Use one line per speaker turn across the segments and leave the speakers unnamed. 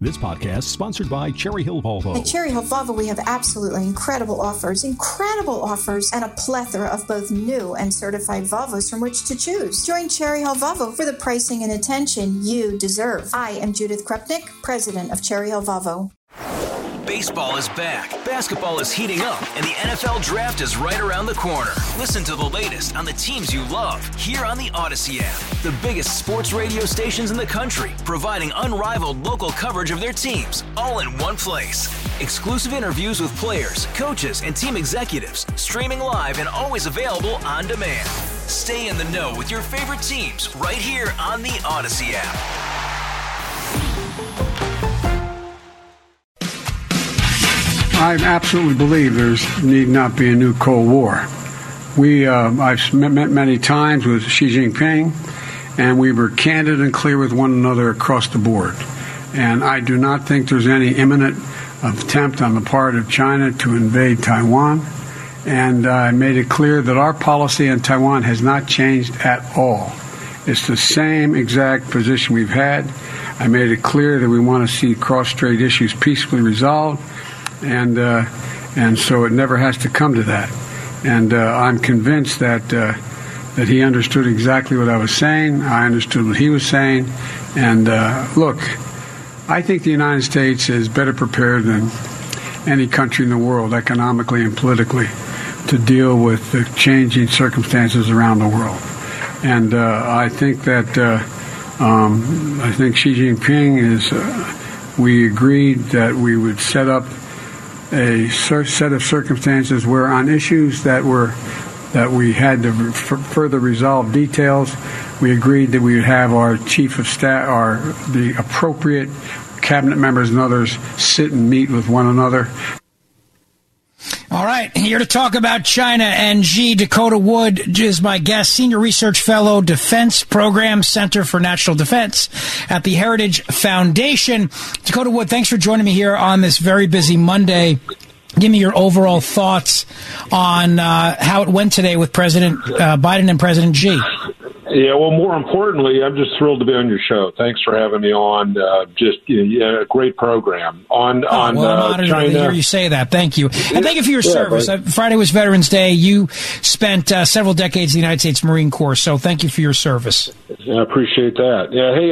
This podcast is sponsored by Cherry Hill Volvo.
At Cherry Hill Volvo, we have absolutely incredible offers, and a plethora of both new and certified Volvos from which to choose. Join Cherry Hill Volvo for the pricing and attention you deserve. I am Judith Krupnik, president of Cherry Hill Volvo.
Baseball is back, basketball is heating up, and the NFL Draft is right around the corner. Listen to the latest on the teams you love here on the Odyssey app. The biggest sports radio stations in the country, providing unrivaled local coverage of their teams, all in one place. Exclusive interviews with players, coaches, and team executives, streaming live and always available on demand. Stay in the know with your favorite teams right here on the Odyssey app.
I absolutely believe there's need not be a new Cold War. I've met many times with Xi Jinping, and we were candid and clear with one another across the board. And I do not think there's any imminent attempt on the part of China to invade Taiwan. And I made it clear that our policy on Taiwan has not changed at all. It's the same exact position we've had. I made it clear that we want to see cross-strait issues peacefully resolved. And so it never has to come to that. And I'm convinced that he understood exactly what I was saying. I understood what he was saying. And look, I think the United States is better prepared than any country in the world, economically and politically, to deal with the changing circumstances around the world. And I think that Xi Jinping is. We agreed that we would set up a set of circumstances where on issues that we had to further resolve details, we agreed that we would have our chief of staff, the appropriate cabinet members and others sit and meet with one another.
All right, here to talk about China and Xi, Dakota Wood is my guest, Senior Research Fellow, Defense Program Center for National Defense at the Heritage Foundation. Dakota Wood, thanks for joining me here on this very busy Monday. Give me your overall thoughts on how it went today with President Biden and President Xi.
Yeah, well, more importantly, I'm just thrilled to be on your show. Thanks for having me on. A great program on
I'm honored
China.
to hear you say that. Thank you, and thank you for your service. Friday was Veterans Day. You spent several decades in the United States Marine Corps, so thank you for your service.
I appreciate that. Yeah, hey,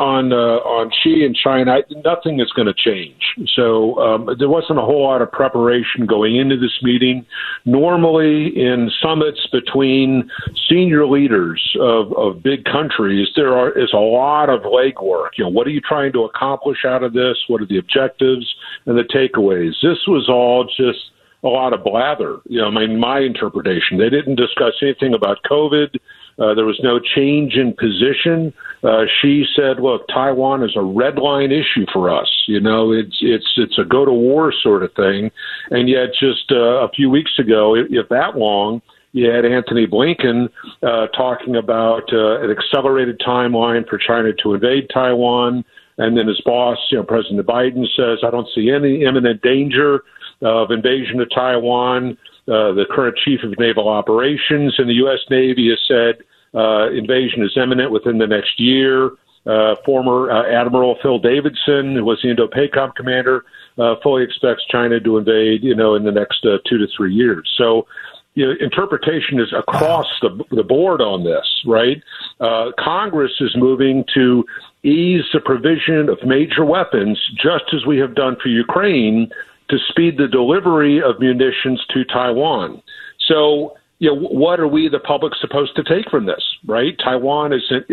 on Xi and China, nothing is going to change. So there wasn't a whole lot of preparation going into this meeting. Normally, in summits between senior leaders of big countries, there is a lot of legwork. What are you trying to accomplish out of this? What are the objectives and the takeaways? This was all just a lot of blather. My interpretation. They didn't discuss anything about COVID. There was no change in position. She said, "Look, Taiwan is a red line issue for us. It's a go to war sort of thing." And yet, just a few weeks ago, if that long, you had Anthony Blinken talking about an accelerated timeline for China to invade Taiwan, and then his boss, President Biden, says, "I don't see any imminent danger of invasion of Taiwan." The current chief of naval operations in the U.S. Navy has said invasion is imminent within the next year. Former Admiral Phil Davidson, who was the Indo-PACOM commander, fully expects China to invade, in the next 2 to 3 years. So, interpretation is across the board on this, right? Congress is moving to ease the provision of major weapons, just as we have done for Ukraine, to speed the delivery of munitions to Taiwan. So, what are we, the public, supposed to take from this, right? Taiwan is an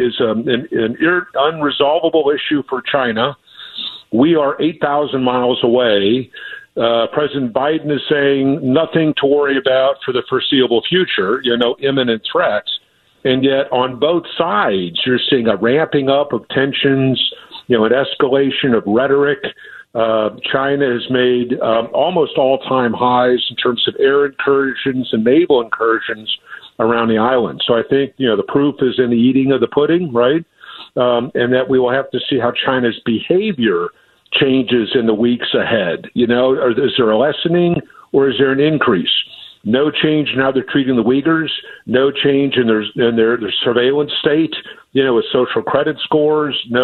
unresolvable issue for China. We are 8,000 miles away. President Biden is saying nothing to worry about for the foreseeable future, imminent threats. And yet on both sides, you're seeing a ramping up of tensions, an escalation of rhetoric. China has made almost all-time highs in terms of air incursions and naval incursions around the island. So I think, the proof is in the eating of the pudding, right? And that we will have to see how China's behavior changes in the weeks ahead. Is there a lessening or is there an increase? No change in how they're treating the Uyghurs, no change in their surveillance state, with social credit scores, no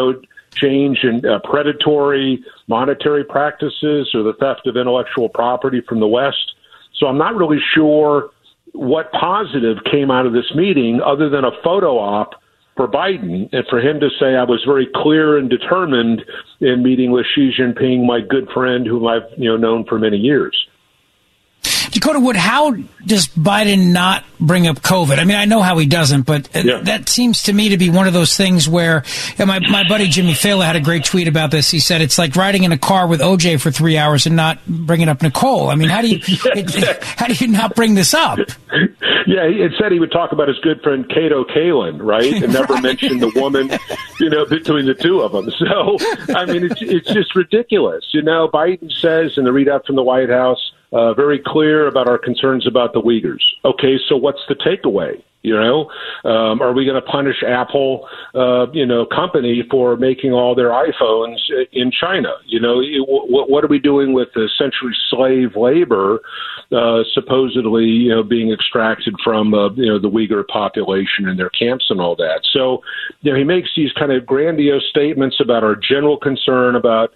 change in predatory monetary practices or the theft of intellectual property from the West. So I'm not really sure what positive came out of this meeting other than a photo op for Biden, and for him to say, I was very clear and determined in meeting with Xi Jinping, my good friend, whom I've known for many years.
Dakota Wood, how does Biden not bring up COVID? I mean, I know how he doesn't, but that seems to me to be one of those things where my buddy Jimmy Fallon had a great tweet about this. He said it's like riding in a car with OJ for 3 hours and not bringing up Nicole. I mean, how do you not bring this up?
Yeah, it said he would talk about his good friend Kato Kalin, right, and never mention the woman, between the two of them. So, I mean, it's just ridiculous. Biden says in the readout from the White House, very clear about our concerns about the Uyghurs. Okay, so what's the takeaway? Are we going to punish Apple, company for making all their iPhones in China? What are we doing with essentially slave labor, supposedly, being extracted from, the Uyghur population and their camps and all that? So, he makes these kind of grandiose statements about our general concern about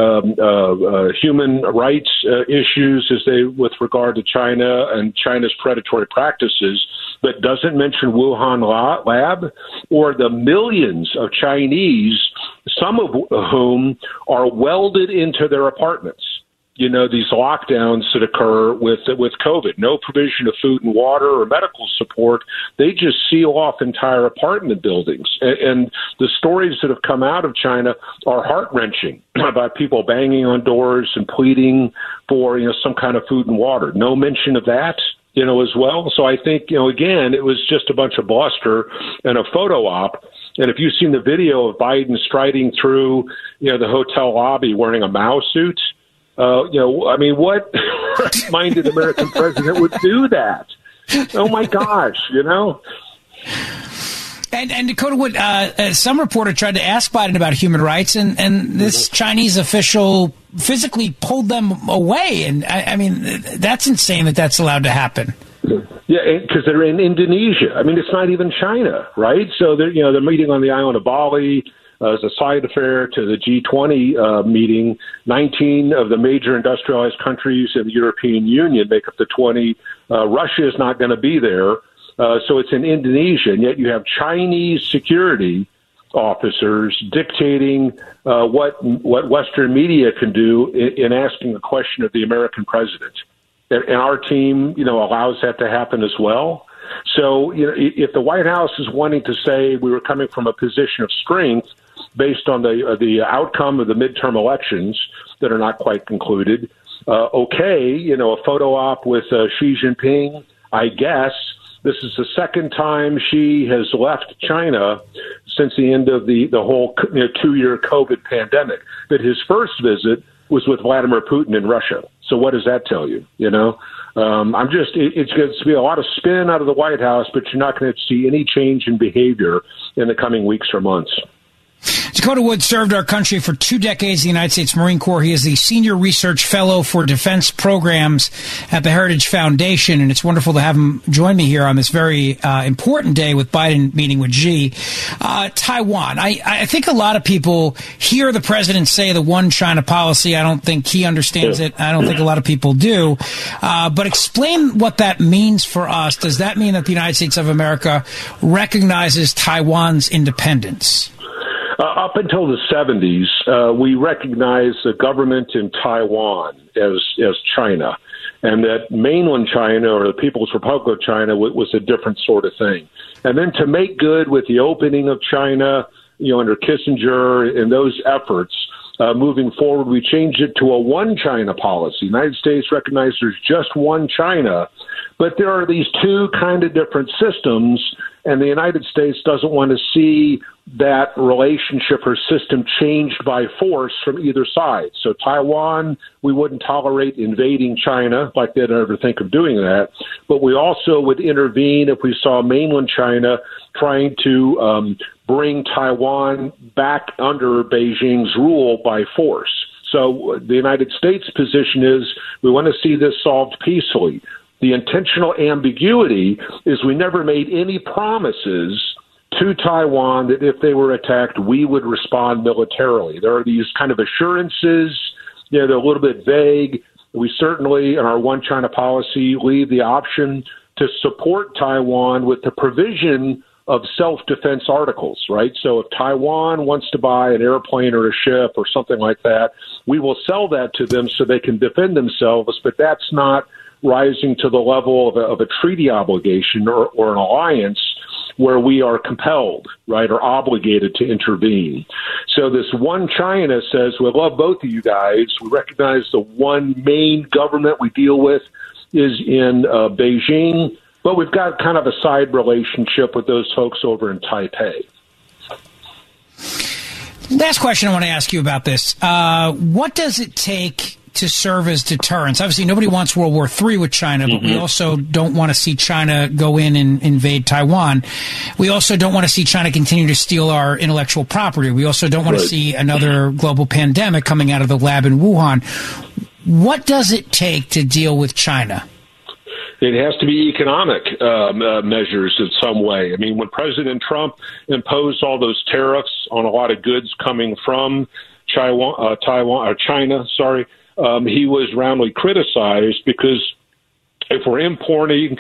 human rights issues with regard to China and China's predatory practices, but doesn't mention Wuhan lab or the millions of Chinese, some of whom are welded into their apartments. These lockdowns that occur with COVID, no provision of food and water or medical support. They just seal off entire apartment buildings. And the stories that have come out of China are heart-wrenching about people banging on doors and pleading for, some kind of food and water. No mention of that, as well. So I think, again, it was just a bunch of bluster and a photo op. And if you've seen the video of Biden striding through, the hotel lobby wearing a Mao suit, what minded American president would do that? Oh, my gosh,
And Dakota Wood, some reporter tried to ask Biden about human rights, and this Chinese official physically pulled them away. And, I mean, that's insane that that's allowed to happen.
Yeah, because they're in Indonesia. I mean, it's not even China, right? So they're meeting on the island of Bali. As a side affair to the G20 meeting, 19 of the major industrialized countries in the European Union make up the 20. Russia is not going to be there. So it's in Indonesia, and yet you have Chinese security officers dictating what Western media can do in asking a question of the American president. And our team, allows that to happen as well. So, if the White House is wanting to say we were coming from a position of strength based on the outcome of the midterm elections that are not quite concluded, a photo op with Xi Jinping, I guess. This is the second time Xi has left China since the end of the whole 2-year COVID pandemic. But his first visit was with Vladimir Putin in Russia. So what does that tell you? It's going to be a lot of spin out of the White House, but you're not going to see any change in behavior in the coming weeks or months.
Dakota Wood served our country for 2 decades in the United States Marine Corps. He is the Senior Research Fellow for Defense Programs at the Heritage Foundation, and it's wonderful to have him join me here on this very important day with Biden meeting with Xi. Taiwan. I think a lot of people hear the president say the one China policy. I don't think he understands it. I don't think a lot of people do. But explain what that means for us. Does that mean that the United States of America recognizes Taiwan's independence?
Up until the 70s, we recognized the government in Taiwan as China, and that mainland China or the People's Republic of China was a different sort of thing. And then to make good with the opening of China, under Kissinger and those efforts, moving forward, we changed it to a one China policy. The United States recognized there's just one China, but there are these two kind of different systems, and the United States doesn't want to see that relationship or system changed by force from either side. So Taiwan, we wouldn't tolerate invading China, like they'd ever think of doing that. But we also would intervene if we saw mainland China trying to bring Taiwan back under Beijing's rule by force. So the United States position is we want to see this solved peacefully. The intentional ambiguity is we never made any promises to Taiwan that if they were attacked, we would respond militarily. There are these kind of assurances, they're a little bit vague. We certainly, in our One China policy, leave the option to support Taiwan with the provision of self-defense articles, right? So if Taiwan wants to buy an airplane or a ship or something like that, we will sell that to them so they can defend themselves, but that's not rising to the level of a treaty obligation or an alliance where we are compelled, right, or obligated to intervene. So this One China says, we love both of you guys. We recognize the one main government we deal with is in Beijing, but we've got kind of a side relationship with those folks over in Taipei.
Last question I want to ask you about this. What does it take to serve as deterrence? Obviously, nobody wants World War III with China, but we also don't want to see China go in and invade Taiwan. We also don't want to see China continue to steal our intellectual property. We also don't want to see another global pandemic coming out of the lab in Wuhan. What does it take to deal with China?
It has to be economic measures in some way. I mean, when President Trump imposed all those tariffs on a lot of goods coming from China, he was roundly criticized because if we're importing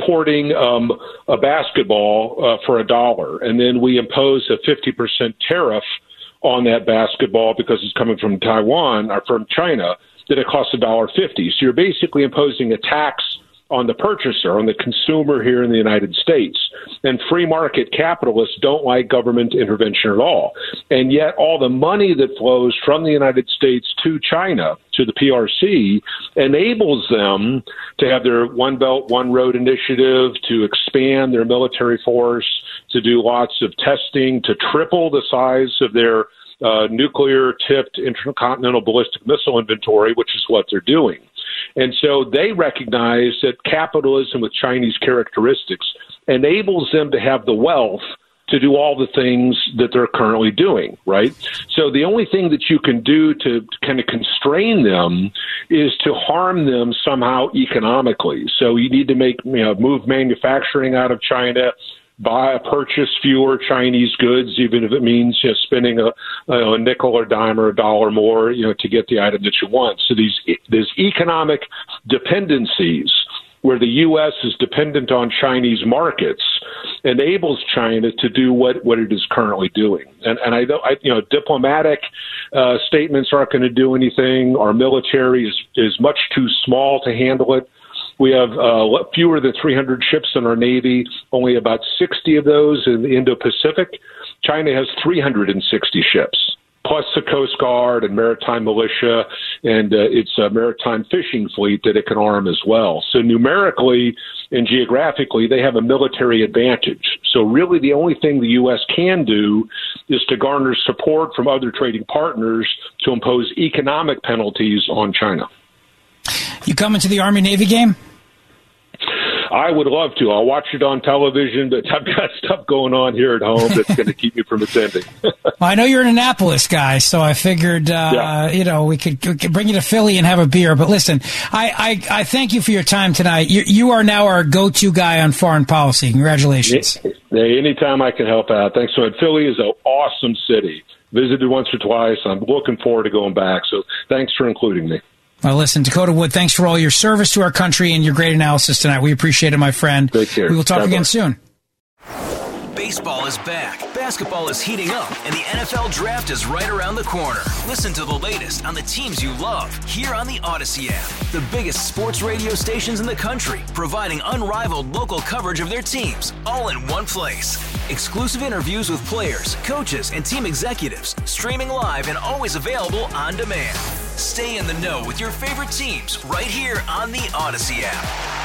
a basketball for $1 and then we impose a 50% tariff on that basketball because it's coming from Taiwan or from China, then it costs $1.50. So you're basically imposing a tax on the purchaser, on the consumer here in the United States. And free market capitalists don't like government intervention at all. And yet all the money that flows from the United States to China, to the PRC, enables them to have their One Belt, One Road initiative, to expand their military force, to do lots of testing, to triple the size of their nuclear-tipped intercontinental ballistic missile inventory, which is what they're doing. And so they recognize that capitalism with Chinese characteristics enables them to have the wealth to do all the things that they're currently doing, right? So the only thing that you can do to kind of constrain them is to harm them somehow economically. So you need to move manufacturing out of China, purchase fewer Chinese goods, even if it means spending a nickel or dime or $1 more, to get the item that you want. So these economic dependencies where the U.S. is dependent on Chinese markets enables China to do what it is currently doing. And diplomatic statements aren't going to do anything. Our military is much too small to handle it. We have fewer than 300 ships in our Navy, only about 60 of those in the Indo-Pacific. China has 360 ships, plus the Coast Guard and maritime militia and its maritime fishing fleet that it can arm as well. So numerically and geographically, they have a military advantage. So really the only thing the U.S. can do is to garner support from other trading partners to impose economic penalties on China.
You coming to the Army-Navy game?
I would love to. I'll watch it on television, but I've got stuff going on here at home that's going to keep me from attending.
Well, I know you're an Annapolis guy, so I figured, we could bring you to Philly and have a beer. But listen, I thank you for your time tonight. You are now our go-to guy on foreign policy. Congratulations.
Hey, anytime I can help out. Thanks so much. Philly is an awesome city. Visited once or twice. I'm looking forward to going back. So thanks for including me.
Well, listen, Dakota Wood, thanks for all your service to our country and your great analysis tonight. We appreciate it, my friend.
Take care.
We will talk again soon.
Baseball is back, basketball is heating up, and the NFL Draft is right around the corner. Listen to the latest on the teams you love here on the Odyssey app. The biggest sports radio stations in the country, providing unrivaled local coverage of their teams, all in one place. Exclusive interviews with players, coaches, and team executives, streaming live and always available on demand. Stay in the know with your favorite teams right here on the Odyssey app.